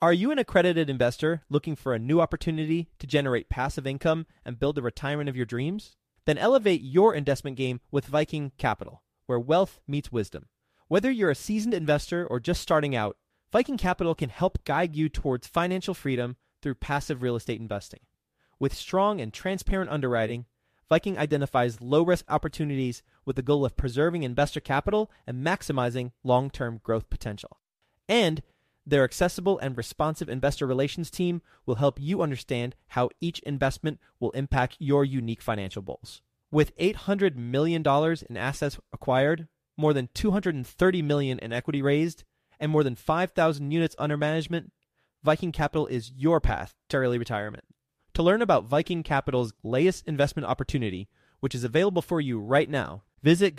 Are you an accredited investor looking for a new opportunity to generate passive income and build the retirement of your dreams? Then elevate your investment game with Viking Capital, where wealth meets wisdom. Whether you're a seasoned investor or just starting out, Viking Capital can help guide you towards financial freedom through passive real estate investing. With strong and transparent underwriting, Viking identifies low-risk opportunities with the goal of preserving investor capital and maximizing long-term growth potential. And their accessible and responsive investor relations team will help you understand how each investment will impact your unique financial goals. With $800 million in assets acquired, more than $230 million in equity raised, and more than 5,000 units under management, Viking Capital is your path to early retirement. To learn about Viking Capital's latest investment opportunity, which is available for you right now, visit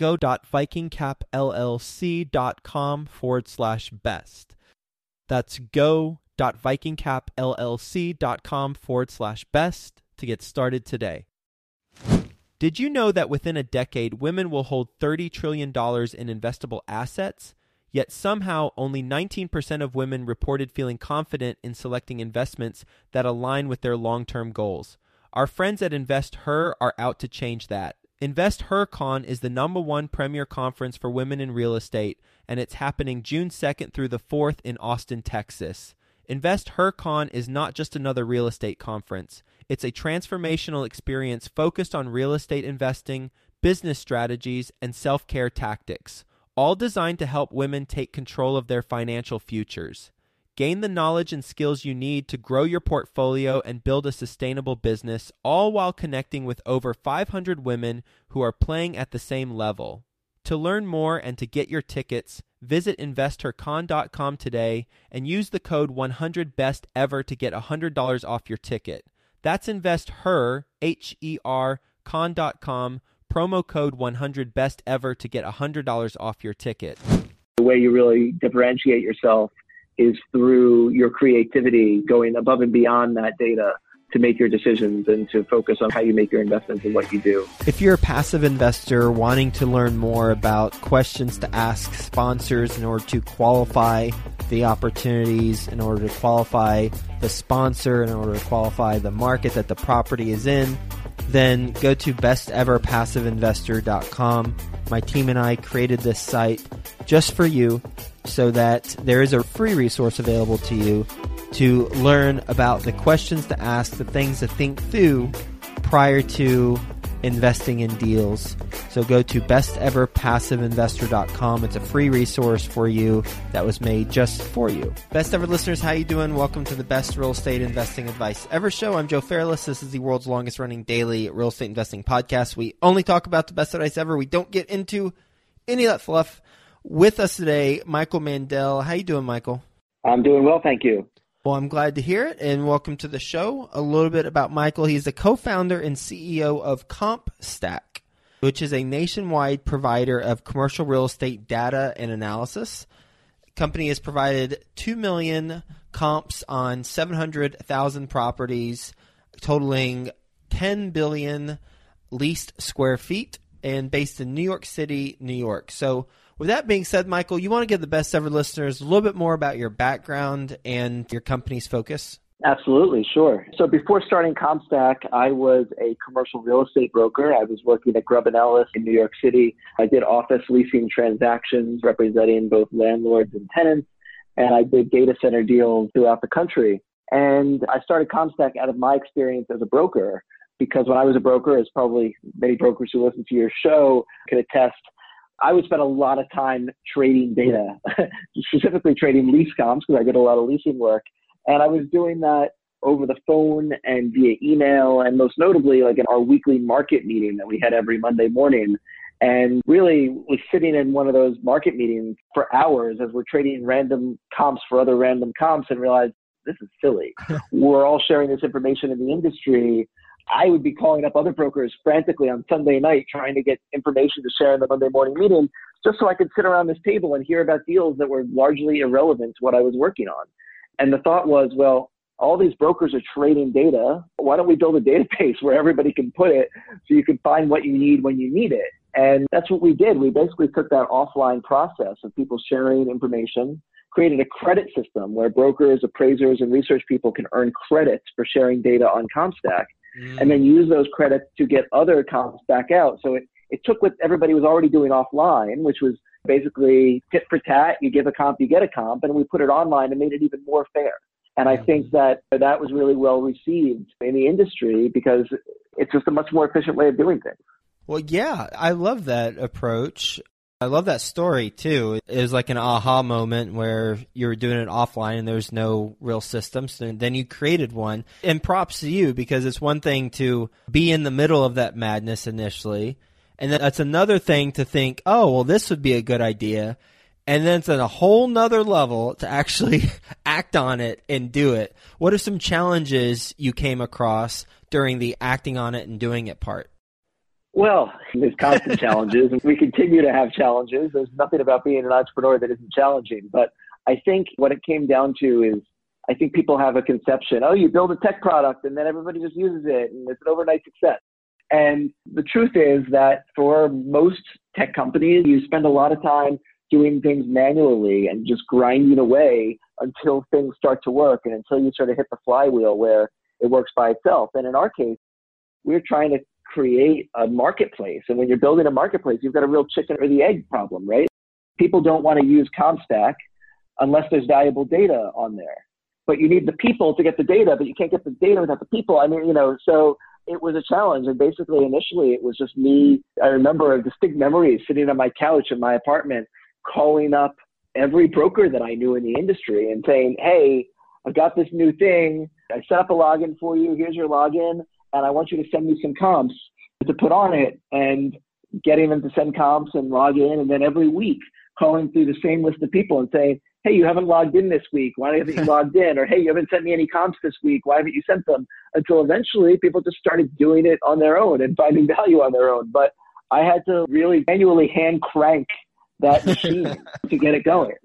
go.vikingcapllc.com/best. That's go.vikingcapllc.com/best to get started today. Did you know that within a decade, women will hold $30 trillion in investable assets? Yet somehow only 19% of women reported feeling confident in selecting investments that align with their long-term goals. Our friends at InvestHer are out to change that. InvestHerCon is the #1 premier conference for women in real estate, and it's happening June 2nd through the 4th in Austin, Texas. InvestHerCon is not just another real estate conference. It's a transformational experience focused on real estate investing, business strategies, and self-care tactics, all designed to help women take control of their financial futures. Gain the knowledge and skills you need to grow your portfolio and build a sustainable business, all while connecting with over 500 women who are playing at the same level. To learn more and to get your tickets, visit InvestHerCon.com today and use the code 100BESTEVER to get $100 off your ticket. That's InvestHer, H-E-R, con.com, promo code 100BESTEVER to get $100 off your ticket. The way you really differentiate yourself is through your creativity, going above and beyond that data to make your decisions and to focus on how you make your investments and what you do. If you're a passive investor wanting to learn more about questions to ask sponsors in order to qualify the opportunities, in order to qualify the sponsor, in order to qualify the market that the property is in, then go to besteverpassiveinvestor.com. My team and I created this site just for you so that there is a free resource available to you to learn about the questions to ask, the things to think through prior to investing in deals. So go to besteverpassiveinvestor.com. It's a free resource for you that was made just for you. Best Ever listeners, how you doing? Welcome to the Best Real Estate Investing Advice Ever show. I'm Joe Fairless. This is the world's longest running daily real estate investing podcast. We only talk about the best advice ever. We don't get into any of that fluff. With us today, Michael Mandel. How you doing, Michael? I'm doing well, thank you. Well, I'm glad to hear it, and welcome to the show. A little bit about Michael. He's the co-founder and CEO of CompStak, which is a nationwide provider of commercial real estate data and analysis. The company has provided 2 million comps on 700,000 properties, totaling 10 billion leased square feet, and based in New York City, New York. So with that being said, Michael, you want to give the Best Ever listeners a little bit more about your background and your company's focus? Absolutely, sure. So before starting CompStak, I was a commercial real estate broker. I was working at Grubb & Ellis in New York City. I did office leasing transactions representing both landlords and tenants, and I did data center deals throughout the country. And I started CompStak out of my experience as a broker, because when I was a broker, as probably many brokers who listen to your show can attest, I would spend a lot of time trading data, specifically trading lease comps, because I did a lot of leasing work. And I was doing that over the phone and via email, and most notably, like in our weekly market meeting that we had every Monday morning. And really was sitting in one of those market meetings for hours as we're trading random comps for other random comps and realized this is silly. We're all sharing this information in the industry. I would be calling up other brokers frantically on Sunday night trying to get information to share in the Monday morning meeting just so I could sit around this table and hear about deals that were largely irrelevant to what I was working on. And the thought was, well, all these brokers are trading data. Why don't we build a database where everybody can put it so you can find what you need when you need it? And that's what we did. We basically took that offline process of people sharing information, created a credit system where brokers, appraisers, and research people can earn credits for sharing data on CompStack and then use those credits to get other comps back out. So it took what everybody was already doing offline, which was basically tit for tat, you give a comp, you get a comp, and we put it online and made it even more fair. And I think that was really well received in the industry because it's just a much more efficient way of doing things. Well, yeah, I love that approach. I love that story, too. It was like an aha moment where you were doing it offline and there's no real systems, and then you created one. And props to you, because it's one thing to be in the middle of that madness initially, and then it's another thing to think, oh, well, this would be a good idea. And then it's at a whole nother level to actually act on it and do it. What are some challenges you came across during the acting on it and doing it part? Well, there's constant challenges, and we continue to have challenges. There's nothing about being an entrepreneur that isn't challenging. But I think what it came down to is I think people have a conception, oh, you build a tech product and then everybody just uses it and it's an overnight success. And the truth is that for most tech companies, you spend a lot of time doing things manually and just grinding away until things start to work and until you sort of hit the flywheel where it works by itself. And in our case, we're trying to create a marketplace. And when you're building a marketplace, you've got a real chicken or the egg problem, right? People don't want to use CompStack unless there's valuable data on there. But you need the people to get the data, but you can't get the data without the people. I mean, so it was a challenge. And basically, initially, it was just me. I remember distinct memories sitting on my couch in my apartment, calling up every broker that I knew in the industry and saying, hey, I've got this new thing. I set up a login for you. Here's your login. And I want you to send me some comps to put on it, and getting them to send comps and log in. And then every week calling through the same list of people and saying, hey, you haven't logged in this week. Why haven't you logged in? Or, hey, you haven't sent me any comps this week. Why haven't you sent them? Until eventually people just started doing it on their own and finding value on their own. But I had to really manually hand crank that machine to get it going.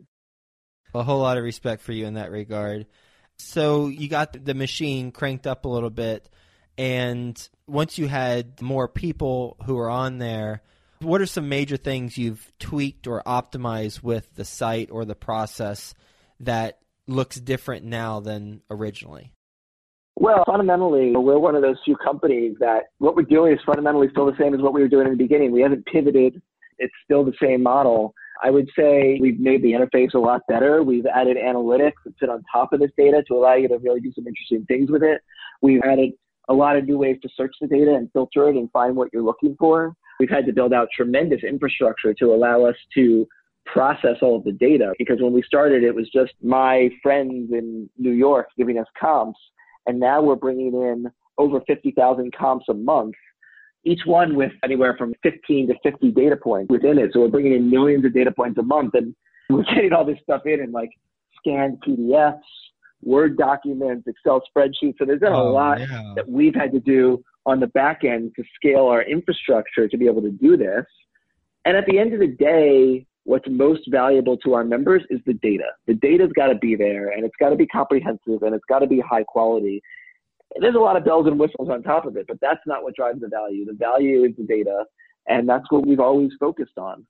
A whole lot of respect for you in that regard. So you got the machine cranked up a little bit. And once you had more people who are on there, what are some major things you've tweaked or optimized with the site or the process that looks different now than originally? Well, fundamentally, we're one of those few companies that what we're doing is fundamentally still the same as what we were doing in the beginning. We haven't pivoted. It's still the same model. I would say we've made the interface a lot better. We've added analytics that sit on top of this data to allow you to really do some interesting things with it. We've added a lot of new ways to search the data and filter it and find what you're looking for. We've had to build out tremendous infrastructure to allow us to process all of the data, because when we started, it was just my friends in New York giving us comps. And now we're bringing in over 50,000 comps a month, each one with anywhere from 15 to 50 data points within it. So we're bringing in millions of data points a month, and we're getting all this stuff in like scanned PDFs, Word documents, Excel spreadsheets. So there's been a lot that we've had to do on the back end to scale our infrastructure to be able to do this. And at the end of the day, what's most valuable to our members is the data. The data's got to be there, and it's got to be comprehensive, and it's got to be high quality. And there's a lot of bells and whistles on top of it, but that's not what drives the value. The value is the data, and that's what we've always focused on.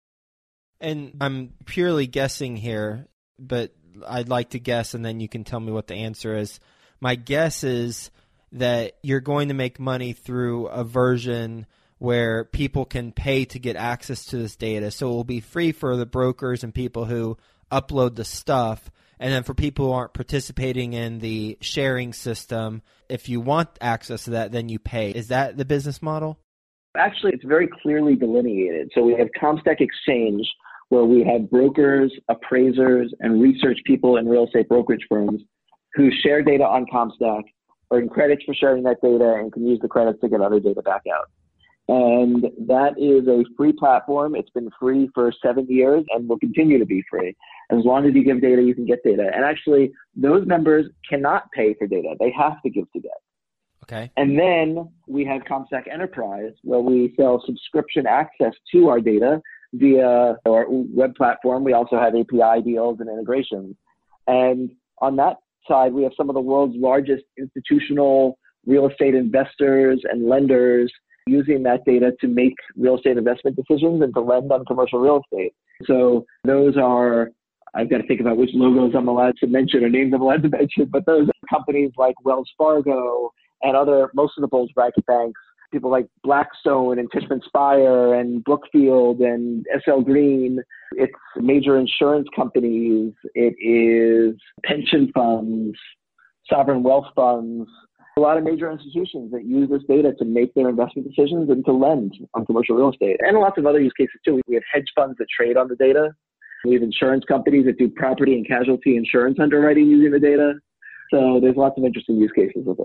And I'm purely guessing here, but I'd like to guess, and then you can tell me what the answer is. My guess is that you're going to make money through a version where people can pay to get access to this data. So it will be free for the brokers and people who upload the stuff. And then for people who aren't participating in the sharing system, if you want access to that, then you pay. Is that the business model? Actually, it's very clearly delineated. So we have CompStack Exchange, where we have brokers, appraisers, and research people in real estate brokerage firms who share data on CompStack, earn credits for sharing that data, and can use the credits to get other data back out. And that is a free platform. It's been free for 7 years and will continue to be free. As long as you give data, you can get data. And actually, those members cannot pay for data. They have to give to get. Okay. And then we have CompStack Enterprise, where we sell subscription access to our data via our web platform. We also have API deals and integrations. And on that side, we have some of the world's largest institutional real estate investors and lenders using that data to make real estate investment decisions and to lend on commercial real estate. So those are I've got to think about which logos I'm allowed to mention or names I'm allowed to mention, but those are companies like Wells Fargo and most of the bulge bracket banks, people like Blackstone and Tishman Speyer and Brookfield and SL Green. It's major insurance companies. It is pension funds, sovereign wealth funds, a lot of major institutions that use this data to make their investment decisions and to lend on commercial real estate. And lots of other use cases too. We have hedge funds that trade on the data. We have insurance companies that do property and casualty insurance underwriting using the data. So there's lots of interesting use cases with it.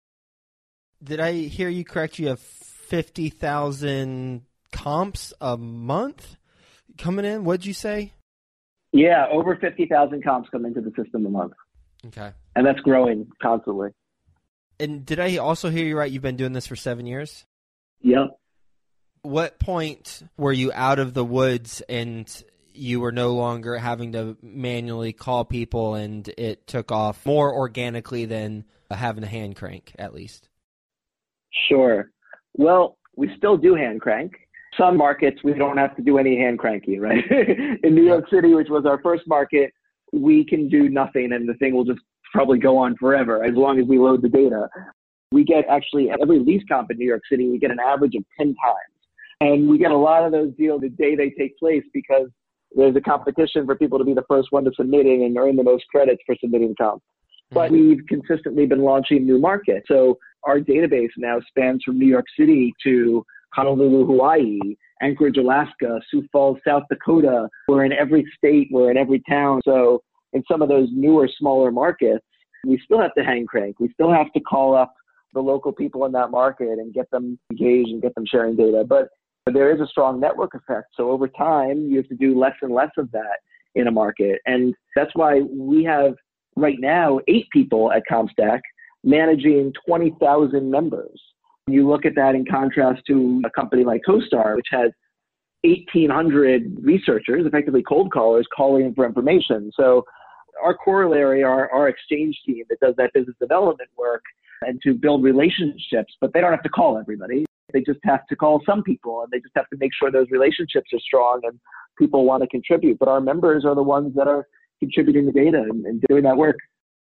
Did I hear you correct? You have 50,000 comps a month coming in? What'd you say? Yeah, over 50,000 comps come into the system a month. Okay. And that's growing constantly. And did I also hear you right? You've been doing this for 7 years? Yep. What point were you out of the woods and you were no longer having to manually call people and it took off more organically than having a hand crank, at least? Sure. Well, we still do hand crank. Some markets, we don't have to do any hand cranking, right? In New York City, which was our first market, we can do nothing and the thing will just probably go on forever as long as we load the data. We get actually every lease comp in New York City, we get an average of 10 times. And we get a lot of those deals the day they take place because there's a competition for people to be the first one to submitting and earn the most credits for submitting comps. But we've consistently been launching new markets. So our database now spans from New York City to Honolulu, Hawaii, Anchorage, Alaska, Sioux Falls, South Dakota. We're in every state. We're in every town. So in some of those newer, smaller markets, we still have to hand crank. We still have to call up the local people in that market and get them engaged and get them sharing data. But there is a strong network effect. So over time, you have to do less and less of that in a market. And that's why we have right now 8 people at CompStak managing 20,000 members. You look at that in contrast to a company like CoStar, which has 1,800 researchers, effectively cold callers, calling in for information. So our corollary, our exchange team that does that business development work and to build relationships, but they don't have to call everybody. They just have to call some people and they just have to make sure those relationships are strong and people want to contribute. But our members are the ones that are contributing the data and doing that work.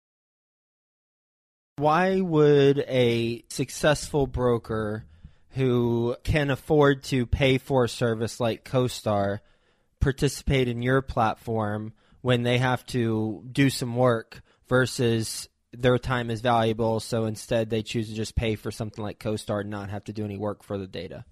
Why would a successful broker who can afford to pay for a service like CoStar participate in your platform when they have to do some work versus their time is valuable, so instead they choose to just pay for something like CoStar and not have to do any work for the data?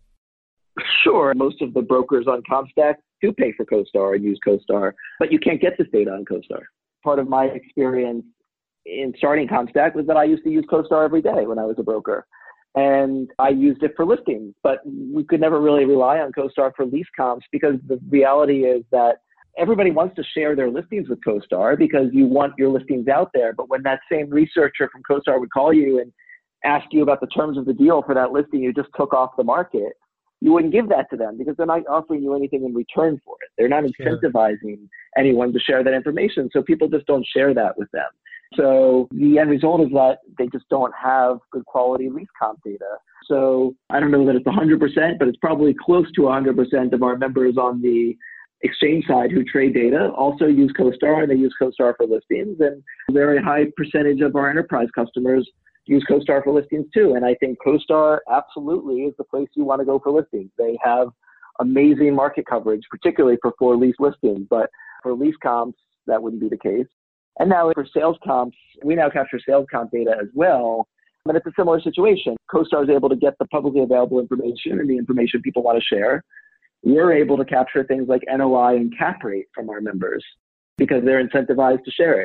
Sure. Most of the brokers on CompStak do pay for CoStar and use CoStar, but you can't get this data on CoStar. Part of my experience in starting CompStak was that I used to use CoStar every day when I was a broker. And I used it for listings, but we could never really rely on CoStar for lease comps because the reality is that everybody wants to share their listings with CoStar because you want your listings out there. But when that same researcher from CoStar would call you and ask you about the terms of the deal for that listing you just took off the market, you wouldn't give that to them because they're not offering you anything in return for it. They're not incentivizing anyone to share that information. So people just don't share that with them. So the end result is that they just don't have good quality lease comp data. So I don't know that it's 100%, but it's probably close to 100% of our members on the exchange side who trade data also use CoStar, and they use CoStar for listings. And a very high percentage of our enterprise customers use CoStar for listings too. And I think CoStar absolutely is the place you want to go for listings. They have amazing market coverage, particularly for lease listings, but for lease comps, that wouldn't be the case. And now for sales comps, we now capture sales comp data as well. But it's a similar situation. CoStar is able to get the publicly available information and the information people want to share. We're able to capture things like NOI and cap rate from our members because they're incentivized to share it.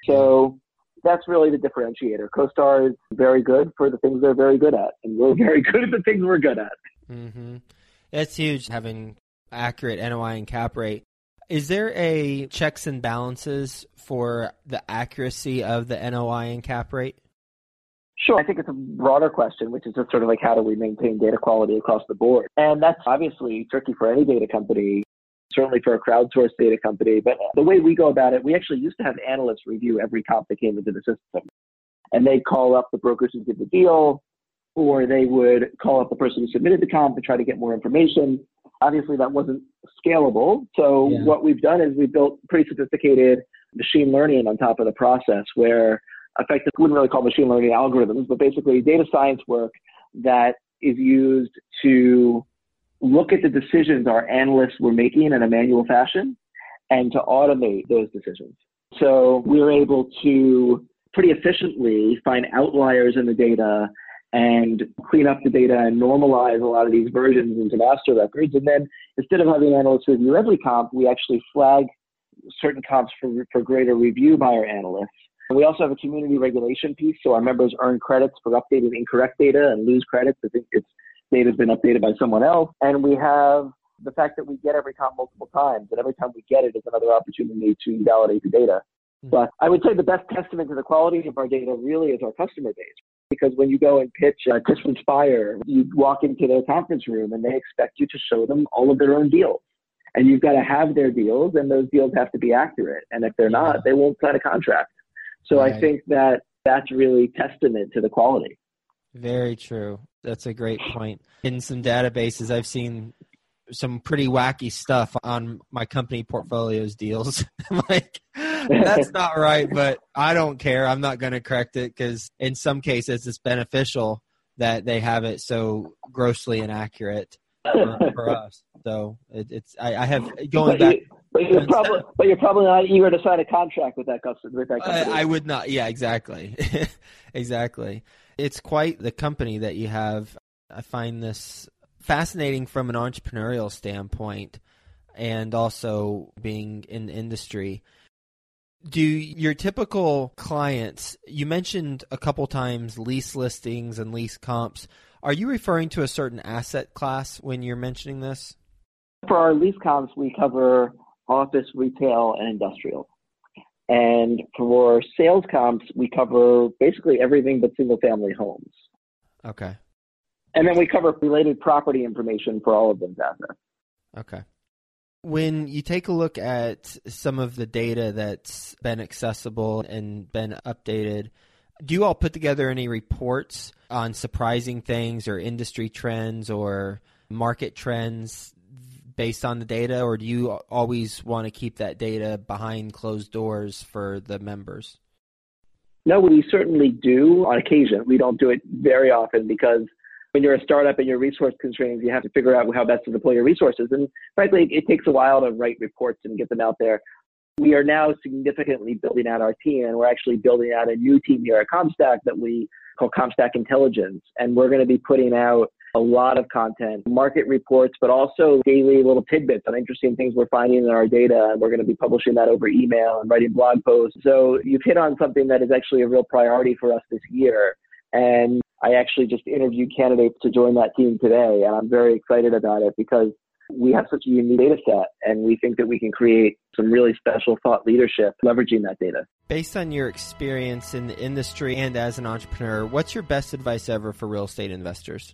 So that's really the differentiator. CoStar is very good for the things they're very good at, and we're very good at the things we're good at. Mm-hmm. It's huge having accurate NOI and cap rate. Is there a checks and balances for the accuracy of the NOI and cap rate? Sure. I think it's a broader question, which is just sort of like how do we maintain data quality across the board? And that's obviously tricky for any data company, certainly for a crowdsourced data company. But the way we go about it, we actually used to have analysts review every comp that came into the system. And they'd call up the brokers who did the deal, or they would call up the person who submitted the comp and try to get more information. Obviously, that wasn't scalable. So what we've done is we've built pretty sophisticated machine learning on top of the process where effectively, we wouldn't really call machine learning algorithms, but basically data science work that is used to look at the decisions our analysts were making in a manual fashion and to automate those decisions. So we're able to pretty efficiently find outliers in the data and clean up the data and normalize a lot of these versions into master records. And then instead of having analysts review every comp, we actually flag certain comps for greater review by our analysts. And we also have a community regulation piece, so our members earn credits for updating incorrect data and lose credits if its data has been updated by someone else. And we have the fact that we get every comp multiple times, and every time we get it is another opportunity to validate the data. But I would say the best testament to the quality of our data really is our customer base. Because when you go and pitch Tishman Speyer, you walk into their conference room and they expect you to show them all of their own deals. And you've got to have their deals, and those deals have to be accurate. And if they're not, they won't sign a contract. So I think that that's really testament to the quality. Very true. That's a great point. In some databases, I've seen some pretty wacky stuff on my company portfolio's deals. I'm like, that's not right, but I don't care. I'm not going to correct it because in some cases it's beneficial that they have it so grossly inaccurate for us. So I have going back. But you're probably not eager to sign a contract with that customer. With that company. I would not. Yeah, exactly. Exactly. It's quite the company that you have. I find this fascinating from an entrepreneurial standpoint and also being in the industry. Do your typical clients, you mentioned a couple times lease listings and lease comps. Are you referring to a certain asset class when you're mentioning this? For our lease comps, we cover office, retail, and industrial. And for sales comps, we cover basically everything but single-family homes. Okay. And then we cover related property information for all of those assets. Okay. When you take a look at some of the data that's been accessible and been updated, do you all put together any reports on surprising things or industry trends or market trends based on the data, or do you always want to keep that data behind closed doors for the members? No, we certainly do on occasion. We don't do it very often because when you're a startup and you're resource constrained, you have to figure out how best to deploy your resources. And frankly, it takes a while to write reports and get them out there. We are now significantly building out our team, and we're actually building out a new team here at CompStak that we call CompStak Intelligence. And we're going to be putting out a lot of content, market reports, but also daily little tidbits on interesting things we're finding in our data. And we're going to be publishing that over email and writing blog posts. So you've hit on something that is actually a real priority for us this year. And I actually just interviewed candidates to join that team today. And I'm very excited about it because we have such a unique data set, and we think that we can create some really special thought leadership leveraging that data. Based on your experience in the industry and as an entrepreneur, what's your best advice ever for real estate investors?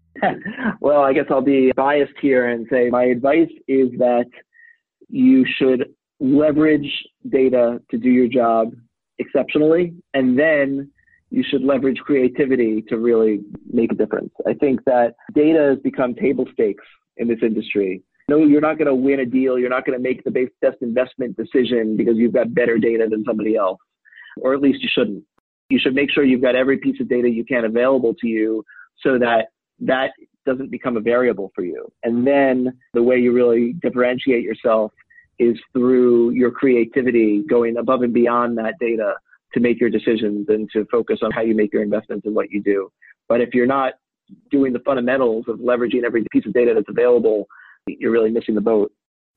Well, I guess I'll be biased here and say my advice is that you should leverage data to do your job exceptionally, and then you should leverage creativity to really make a difference. I think that data has become table stakes in this industry. No, you're not going to win a deal. You're not going to make the best investment decision because you've got better data than somebody else, or at least you shouldn't. You should make sure you've got every piece of data you can available to you so that that doesn't become a variable for you. And then the way you really differentiate yourself is through your creativity, going above and beyond that data to make your decisions and to focus on how you make your investments and what you do. But if you're not doing the fundamentals of leveraging every piece of data that's available, you're really missing the boat.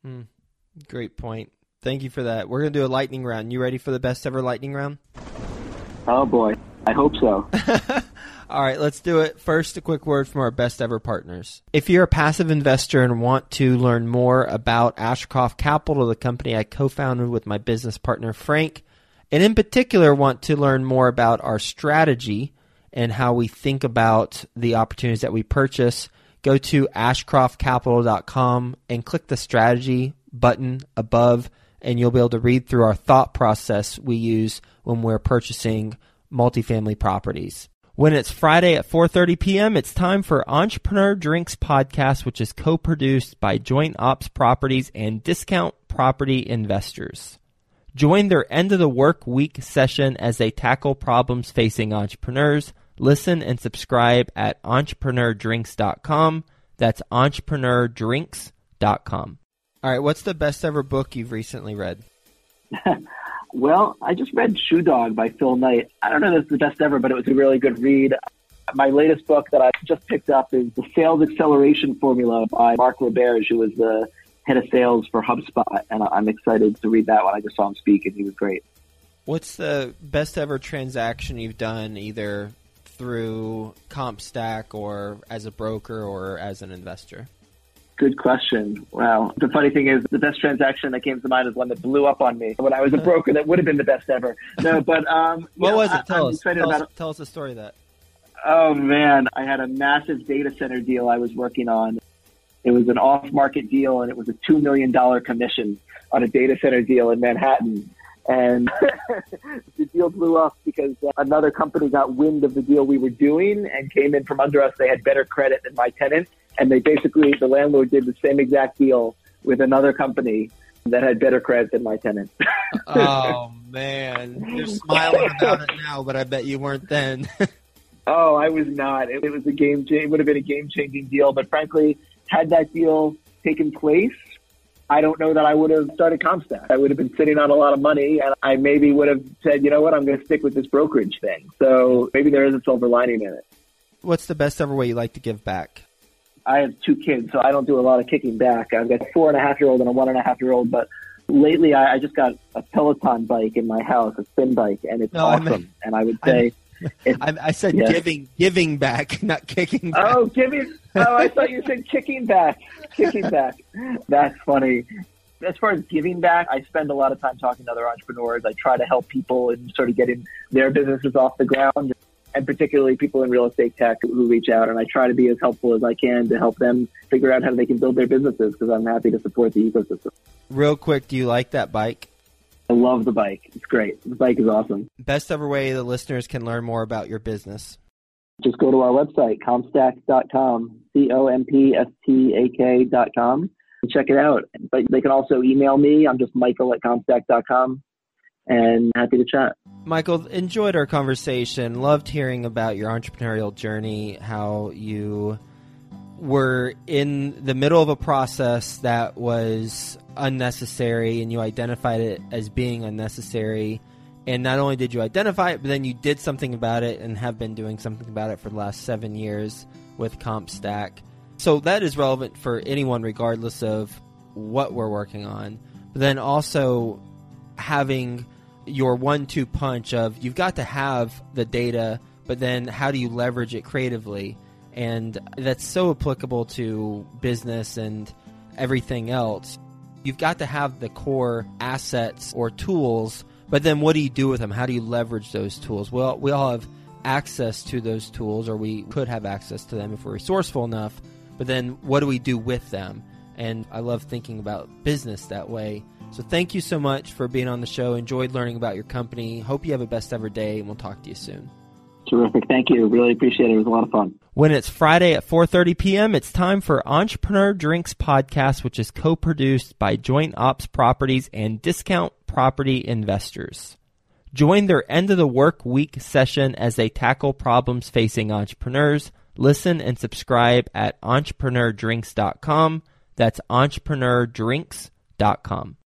Great point. Thank you for that. We're going to do a lightning round. You ready for the best ever lightning round? Oh boy, I hope so. All right, let's do it. First, a quick word from our best ever partners. If you're a passive investor and want to learn more about Ashcroft Capital, the company I co-founded with my business partner, Frank, and in particular want to learn more about our strategy and how we think about the opportunities that we purchase, go to ashcroftcapital.com and click the strategy button above, and you'll be able to read through our thought process we use when we're purchasing multifamily properties. When it's Friday at 4:30 p.m., it's time for Entrepreneur Drinks Podcast, which is co-produced by Joint Ops Properties and Discount Property Investors. Join their end of the work week session as they tackle problems facing entrepreneurs. Listen and subscribe at entrepreneurdrinks.com. That's entrepreneurdrinks.com. All right, what's the best ever book you've recently read? Well, I just read Shoe Dog by Phil Knight. I don't know if it's the best ever, but it was a really good read. My latest book that I just picked up is The Sales Acceleration Formula by Mark Roberge, who was the head of sales for HubSpot, and I'm excited to read that one. I just saw him speak, and he was great. What's the best ever transaction you've done, either through CompStack or as a broker or as an investor? Good question. Wow. The funny thing is, the best transaction that came to mind is one that blew up on me when I was a broker. That would have been the best ever. No, but what was it? Tell us the story of that. Oh man, I had a massive data center deal I was working on. It was an off-market deal, and it was a $2 million commission on a data center deal in Manhattan. And the deal blew up because another company got wind of the deal we were doing and came in from under us. They had better credit than my tenant. And they basically, the landlord did the same exact deal with another company that had better credit than my tenant. Oh, man. You're smiling about it now, but I bet you weren't then. Oh, I was not. It was it would have been a game-changing deal. But frankly, had that deal taken place, I don't know that I would have started CompStack. I would have been sitting on a lot of money, and I maybe would have said, you know what, I'm going to stick with this brokerage thing. So maybe there is a silver lining in it. What's the best ever way you like to give back? I have 2 kids, so I don't do a lot of kicking back. I've got a 4.5-year-old and a 1.5-year-old, but lately I just got a Peloton bike in my house, a spin bike, and it's awesome. And I would say... I said giving back, not kicking back. Oh, I thought you said kicking back. Kicking back. That's funny. As far as giving back, I spend a lot of time talking to other entrepreneurs. I try to help people and sort of getting their businesses off the ground, and particularly people in real estate tech who reach out. And I try to be as helpful as I can to help them figure out how they can build their businesses, because I'm happy to support the ecosystem. Real quick, do you like that bike? I love the bike. It's great. The bike is awesome. Best ever way the listeners can learn more about your business? Just go to our website, compstack.com, COMPSTAK.com, and check it out. But they can also email me. I'm just Michael@compstack.com, and happy to chat. Michael, enjoyed our conversation. Loved hearing about your entrepreneurial journey, how you were in the middle of a process that was unnecessary and you identified it as being unnecessary. And not only did you identify it, but then you did something about it and have been doing something about it for the last 7 years with CompStack. So that is relevant for anyone regardless of what we're working on. But then also having your 1-2 punch of you've got to have the data, but then how do you leverage it creatively? And that's so applicable to business and everything else. You've got to have the core assets or tools, but then what do you do with them? How do you leverage those tools? Well, we all have access to those tools, or we could have access to them if we're resourceful enough, but then what do we do with them? And I love thinking about business that way. So thank you so much for being on the show. Enjoyed learning about your company. Hope you have a best ever day, and we'll talk to you soon. Terrific. Thank you. Really appreciate it. It was a lot of fun. When it's Friday at 4:30 p.m., it's time for Entrepreneur Drinks Podcast, which is co-produced by Joint Ops Properties and Discount Property Investors. Join their end of the work week session as they tackle problems facing entrepreneurs. Listen and subscribe at entrepreneurdrinks.com. That's entrepreneurdrinks.com.